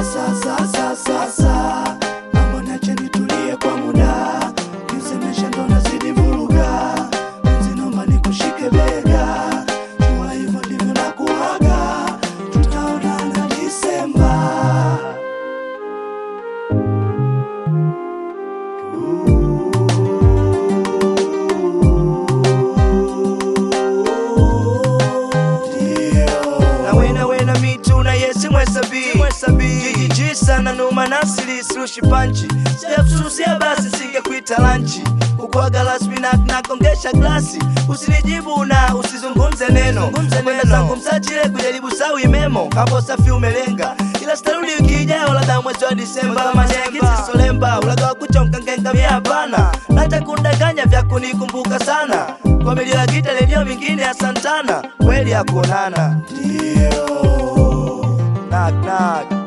Sasa mambo niache nitulie kwa muda, nisemesha ndo nazidi vuruga, penzi naomba nikushike bega, jua hivyo ndivyo nakuaga, tutaonana Disemba. Na mitu na yesi mwesabi Jiji sana numa nasili slushi panchi Step susia basi sige kuita lanchi Kukwaga lasmi na kongesha glasi Usinijibu na usizungumze neno Kwenda zangu msachile kujaribu sawi memo Hapo safi umelenga Ila starudi wiki ijayo labda mwezi wa Disemba Manyangisi solemba ulaga wakuchonka ngenga miabana Nata kundaganya vya kunikumbuka sana Kwa milio ya gita redio mingine ya Santana Kweli ya kuonana Dio Knock knock